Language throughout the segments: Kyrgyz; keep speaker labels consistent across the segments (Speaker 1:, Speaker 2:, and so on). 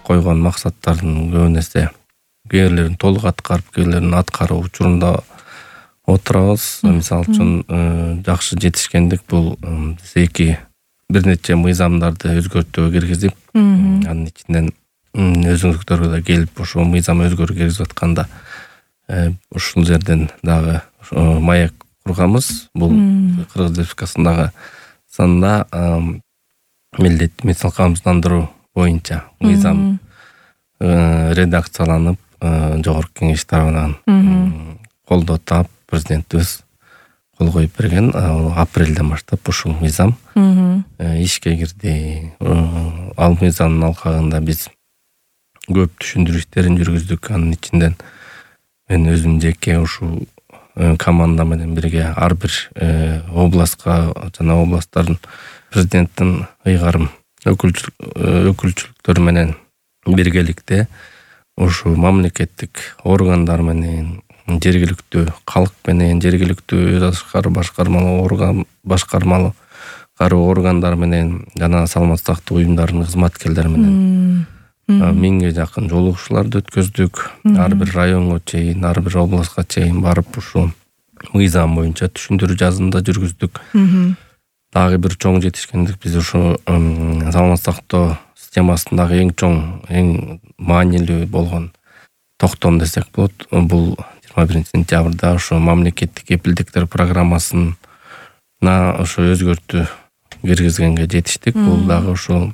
Speaker 1: койгон максаттардын көбүн эсе кээ бирлерин толук аткарып, кээ бирлерин аткаруу учурунда отурабыз. Мисалы үчүн жакшы жетишкендик бул биз бир нече мыйзамдарды өзгөртүүгө киргизип, анын ичинен өзүңүздөргө да келип ошо мыйзам өзгөрүү киргизип атканда ушул жерден дагы маек курганбыз. Бул Кыргыз Республикасындагы санда милдеттүү медициналык камсыздандыруу боюнча мыйзам редакцияланып, жогорку кеңеш тарабынан колдоо таап, президентибиз кол коюп берген. Апрелден баштап ушул мыйзам ишке кирди. Ал мыйзамдын алкагында биз көп түшүндүрүү иштерин жүргүздүк. Анын ичинен мен өзүм жеке ушул команда менен бирге ар бир областка жана областтардын президенттин ыйгарым өкүлчүлүктөрү менен биргеликте ушул мамлекеттик органдар менен, жергиликтүү калк менен, жергиликтүү өз башкармалуу органдар менен жана саламаттык сактоо уюмдарынын кызматкерлери менен 1000ге жакын жолугушууларды өткөздүк. Ар бир районго чейин, ар бир областка чейин барып ушул мыйзам боюнча түшүндүрүү жазында жүргүздүк. Дагы бир чоң жетишкендик биз ушу саламаттык сактоо системасындагы эң чоң, эң маанилүү болгон токтом десек болот. Бул 21-сентябрда ошо мамлекеттик кепилдиктер программасына ошо өзгөртүү киргизгенге жетиштик. Бул дагы ошо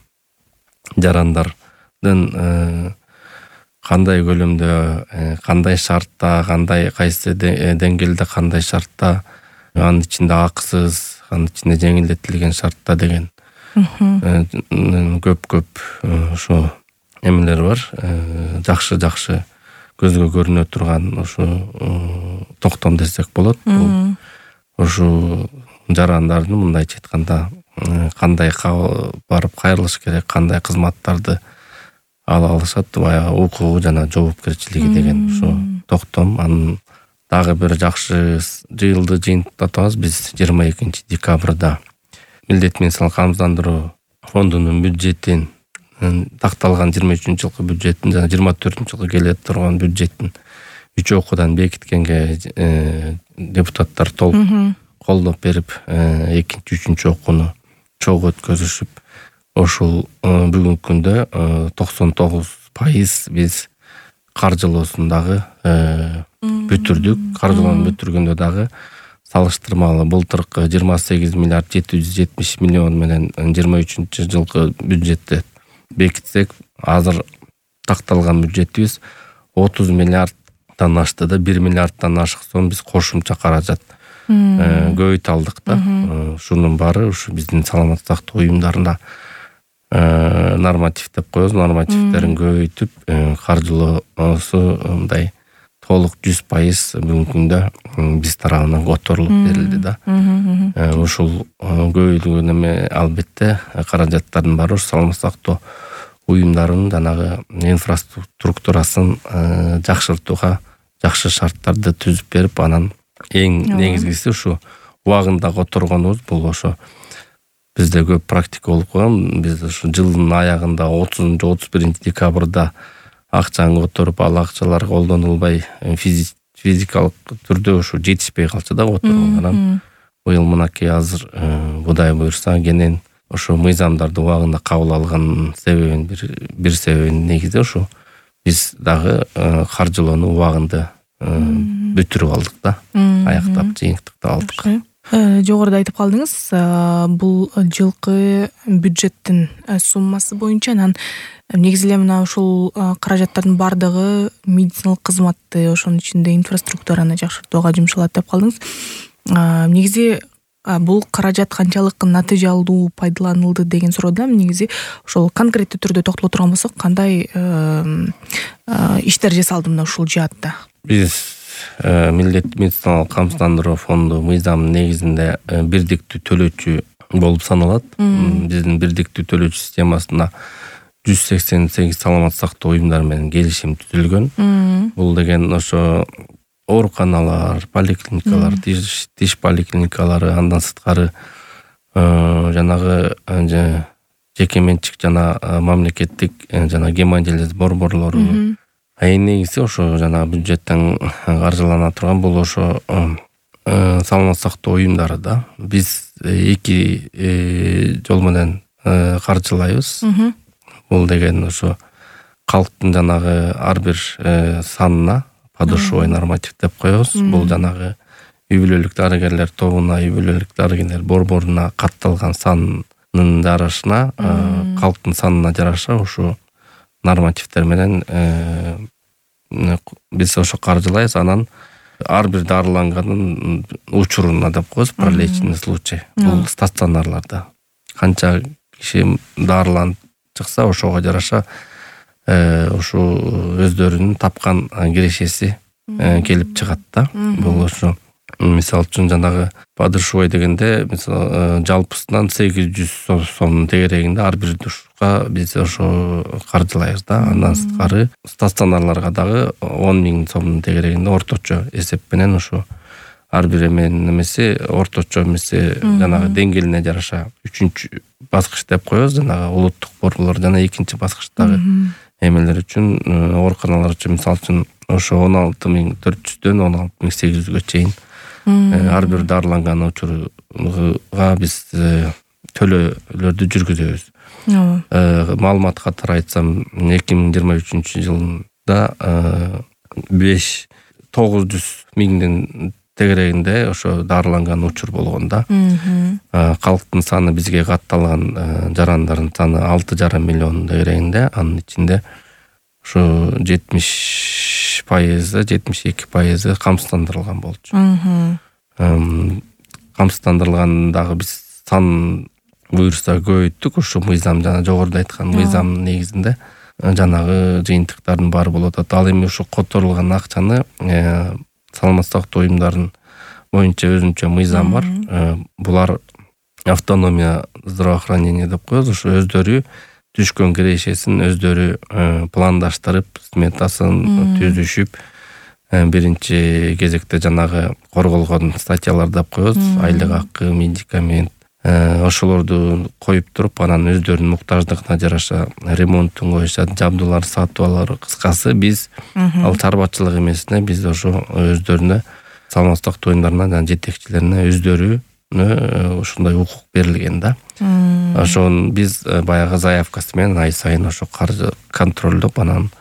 Speaker 1: жарандардын кандай көлөмдө, кандай шартта, кайсы деңгээлде, кандай шартта, анын ичинде акысыз, анын ичинде жеңилдетилген шартта деген көп ошо эмелер бар. Жакшы көзгө көрүнө турган ошо токтом десек болот. Бул ошо жарандардын мындайча айтканда кандай барып кайрылыш керек, кандай кызматтарды ала алышат, баягы укугу жана жоопкерчилиги деген ошо токтом. Анын дагы бир жакшы жыйылды жыйынтыктатабыз биз 22-декабрда милдеттүү медициналык камсыздандыруу фондунун бюджетин, такталган 23-жылкы бюджеттин жана 24-жылкы келе турган бюджеттин 3 окуудан бекиткенге депутаттар толук колдоп берип, 2-3 окууну чогуу өткөзүшүп, ошол бүгүнкү күндө 99% биз каржылоосун дагы бүтүрдүк. Каржылоону бүтүргөндө дагы салыштырмалуу былтыркы 28 миллиард 770 миллион менен 23-жылкы бюджетти бекитсек, азыр такталган бюджетибиз 30 миллиарддан ашты да, 1 миллиарддан ашык сом биз кошумча каражат көбөйтө алдык да. Ушунун баары ушу биздин саламаттык сактоо уюмдарында норматив деп коебуз, нормативтерин көбөйтүп, каржылоосу мындай толук 100% бүгүнкү күндө биз тарабынан которулуп берилди да. Ушул көбөйтүлгөн эме албетте каражаттардын баары саламаттык сактоо уюмдарынын жанагы инфраструктурасын жакшыртууга жакшы шарттарды түзүп берип, анан эң негизгиси ушу убагында которгонубуз. Бул ошо бизде көп практика болуп калган. Биз ушу жылдын аягында 30-31 акчаны которуп, ал акчалар колдонулбай, физикалык түрдө ушу жетишпей калчу да которгонго. Быйыл мынакей азыр Кудай буйрса кенен ошо мыйзамдарды убагында кабыл алган себебин, бир себебин негизи ошо биз дагы каржылоону убагында бүтүрүп алдык да, аяктап жыйынтыктап алдык.
Speaker 2: Жогоруда айтып калдыңыз, бул жылкы бюджеттин суммасы боюнча, анан негизи эле мына ушул каражаттардын бардыгы медициналык кызматты, ошонун ичинде инфраструктураны жакшыртууга жумшалат деп калдыңыз. Негизи бул каражат канчалык натыйжалуу пайдаланылды деген суроода негизи ошол конкреттүү түрдө токтоло турган болсок, кандай иштер жасалды мына ушул жаатта?
Speaker 1: Биз милдеттүү медициналык камсыздандыруу фонду мыйзамдын негизинде бирдиктүү төлөөчү болуп саналат. Биздин бирдиктүү төлөөчү системасына 188 саламаттык сактоо уюмдары менен келишим түзүлгөн. Бул деген ошо ооруканалар, поликлиникалар, тиш поликлиникалары, андан сырткары жанагы жеке менчик жана мамлекеттик жана гемодиализ борборлору. Эң негизи ошо жана бюджеттен каржылана турган бул ошо саламаттык сактоо уюмдары да. Биз эки жол менен каржылайбыз. Бул деген ошо калктын жанагы ар бир санына подушевой норматив деп коебуз. Бул жанагы үй бүлөлүк дарыгерлер тобуна, үй бүлөлүк дарыгерлер борборуна катталган санын жарашына, калктын санына жараша ошо нормативдер менен биз ошо каржылайбыз. Анан ар бир дарыланганын учуруна деп коебуз, пролеченный случай. Бул стационарларда канча киши дарыланып чыкса, ошого жараша ошо өздөрүнүн тапкан кирешеси келип чыгат да. Бул ошо мисалы үчүн жанагы подушевой дегенде мисалы жалпысынан 800 сомдун тегерегинде ар бир душка биз ошо каржылайбыз да. Андан сырткары стационарларга дагы 10.000 сомдун тегерегинде орточо эсеп менен ошо ар бир эменин эмеси орточо эмеси жанагы деңгээлине жараша 3-чү баскыч деп коебуз. Жанагы улуттук борборлор жана 2-чи баскычтагы эмелер үчүн, ооруканалар үчүн мисалы үчүн ошо 16.400дөн 16.800гө чейин ар бир дарыланган учурга биз төлөөлөрдү жүргүзөбүз. Маалымат катары айтсам 2023-жылда 900 миңдин тегерегинде ошо дарыланган учур болгон да. Калктын саны бизге катталган жарандардын саны 6,5 миллион тегерегинде. Анын ичинде ошо 70%, 72% камсыздандырылган болчу. Камсыздандырылган дагы биз сан буюрса көбөйттүк. Ошо мыйзам жана жогоруда айткан мыйзамдын негизинде жанагы жыйынтыктардын баары болуп атат. Ал эми ошо которулган акчаны саламаттык сактоо уюмдарынын боюнча өзүнчө мыйзам бар. Булар автономия здравоохранения деп коебуз. Ошо өздөрү түшкөн кирешесин өздөрү пландаштырып, сметасын түзүшүп, биринчи кезекте жанагы корголгон статьялар деп коебуз. Айлык акы, медикамент ошолорду коюп туруп, анан өздөрүнүн муктаждыгына жараша ремонтун коюшат, жабдуулар сатып алар. Кыскасы биз ал чарбачылык эмесине биз ошо өздөрүнө саламаттык сактоо уюмдарына жана жетекчилерине өздөрүнө ушундай укук берилген да. Ошон биз баягы заявкасы менен ай сайын ошо каржы контролдоп, анан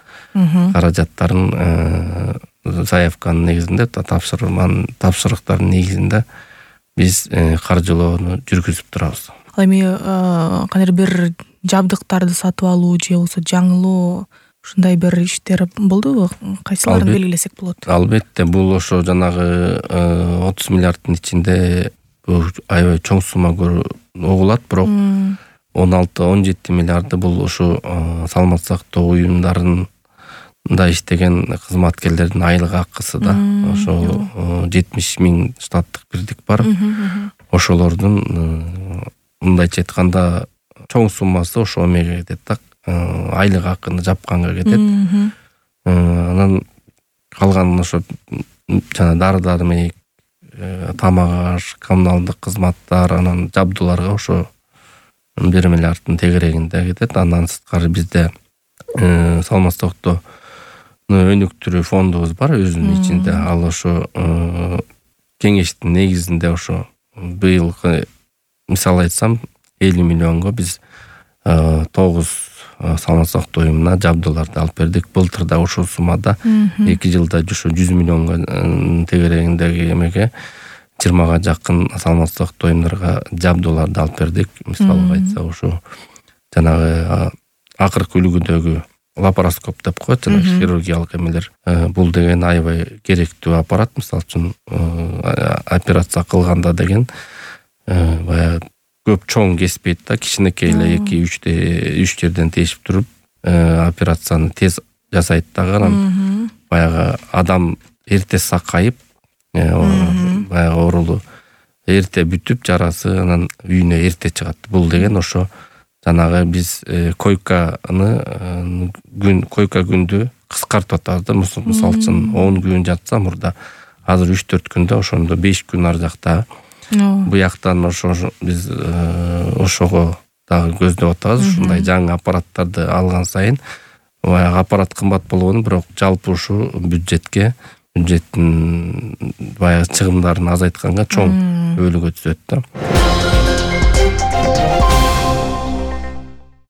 Speaker 1: каражаттарын заявканын негизинде, тапшырыктардын негизинде биз каржылоону жүргүзүп турабыз.
Speaker 2: Ал эми кандайдыр бир жабдыктарды сатып алуу же болбосо жаңылоо ушундай бир иштер болдубу? Кайсыларын белгилесек болот?
Speaker 1: Албетте, бул ошо жанагы 30 миллиарддын ичинде аябай чоң сумма угулат, бирок 16-17 миллиарды бул ошо саламаттык сактоо уюмдарында иштеген кызматкерлердин айлык акысы да. Ошо 70 миң штаттык бирдик бар. Ошолордун мындайча айтканда чоң суммасы ошо эмеге кетет да, айлык акыны жапканга кетет. Анан калган ошо жана дары-дармек, тамак аш, коммуналдык кызматтар, анан жабдууларга ошо 1 миллиарддын тегерегинде кетет. Андан сырткары бизде саламаттык сактоо өнүктүрүү фондубуз бар өзүнүн ичинде. Ал ошо кеңештин негизинде ошо быйылкы мисал айтсам 50 миллионго биз 9 саламаттык сактоо уюмуна жабдууларды алып бердик. Былтыр да ошол суммада 2 жылда ошо 100 миллионго тегерегиндеги эмеге 20га жакын саламаттык сактоо уюмдарга жабдууларды алып бердик. Мисалга айтсак ошо жанагы акыркы үлгүдөгү лапароскоп деп коет, жана хирургиялык эмелер. Бул деген аябай керектүү аппарат. Мисалы үчүн операция кылганда деген баягы көп чоң кеспейт да, кичинекей эле 2-3 жерден тешип туруп операцияны тез жасайт дагы. Анан баягы адам эрте сакайып, баягы оорулуу эрте бүтүп, жарасы анан үйүнө эрте чыгат. Бул деген ошо жанагы биз койка күндү кыскартып атабыз да. Мисалы үчүн 10 күн жатса мурда, азыр 3-4 күндө, ошондо 5 күн ар жакта. Буяктан ошо биз ошого дагы көздөп атабыз. Ушундай жаңы аппараттарды алган сайын баягы аппарат кымбат болгону, бирок жалпы ушу бюджеттин баягы чыгымдарын азайтканга чоң өбөлгө түзөт да.